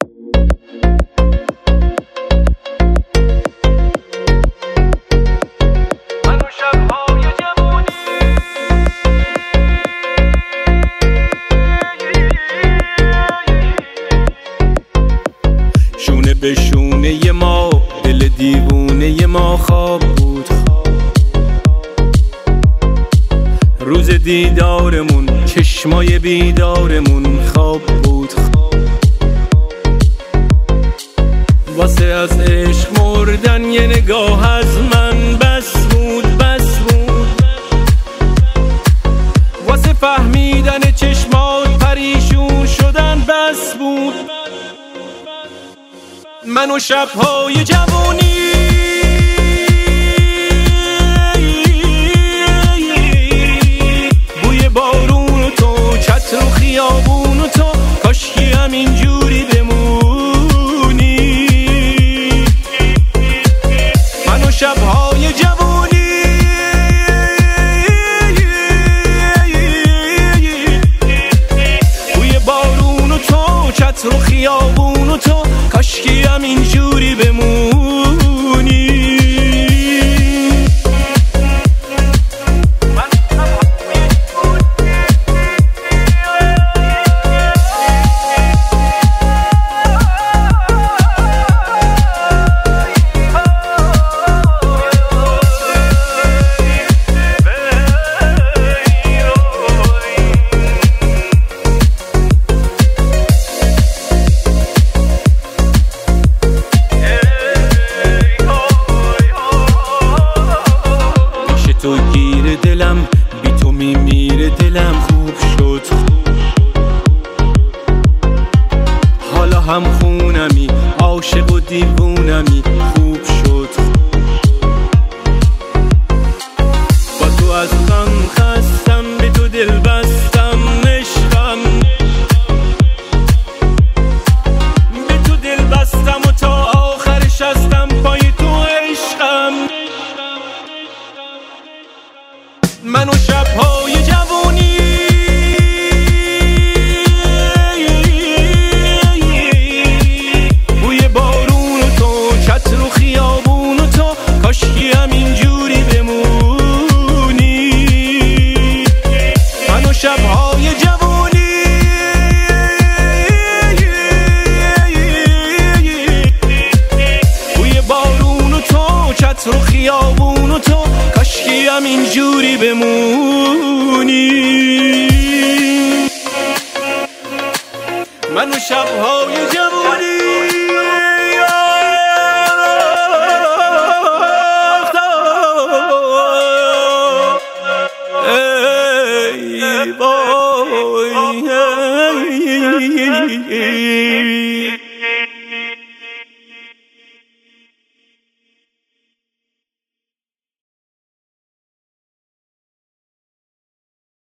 شونه به شونه ما دل دیوونه ما خواب بود. روز دیدارمون چشمای بیدارمون خواب بود. واسه از عشق مردن یه نگاه از من بس بود، بس بود. واسه فهمیدن چشمات پریشون شدن بس بود. من و شب‌های جوانی بوی بارون و تو، چتر و خیابون و تو، کاشکی همینجوری بمونی. من و شب‌های جوانی بوی بارون و تو، چتر و خیابون و تو، کاشکی همینجوری بمونی. تو گیر دلم، بی تو میمیره دلم. خوب شد حالا هم خونمی، عاشق و دیوونمی. خوب شد با تو از غم خستم، به تو دل بستم عشقم. به تو دل بستم و تا آخرش هستم پای تو عشقم. من و شب‌های جوانی بوی بارون و تو، چتر و خیابون و تو، کاشکی همینجوری بمونی. من و شب‌های جوانی بوی بارون و تو، چتر و خیابون و تو، کاشکی همینجوری بمونی. من و شب‌های جوانی ای وای